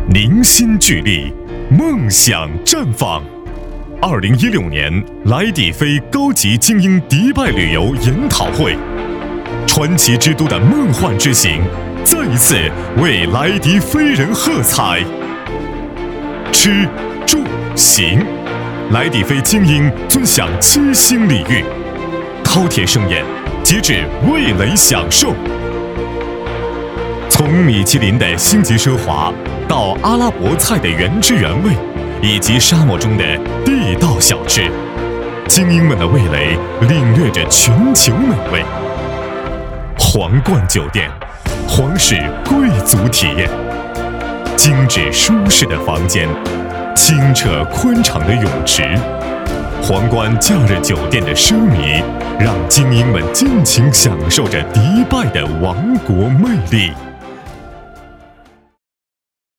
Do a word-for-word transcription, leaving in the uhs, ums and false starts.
凝心聚力，梦想绽放。二零一六年莱迪飞高级精英迪拜旅游研讨会，传奇之都的梦幻之行，再一次为莱迪飞人喝彩。吃、住、行，莱迪飞精英尊享七星礼遇，饕餮盛宴，极致味蕾享受。从米其林的星级奢华，到阿拉伯菜的原汁原味，以及沙漠中的地道小吃，精英们的味蕾领略着全球美味。皇冠酒店，皇室贵族体验，精致舒适的房间，清澈宽敞的泳池，皇冠假日酒店的奢靡，让精英们尽情享受着迪拜的王国魅力。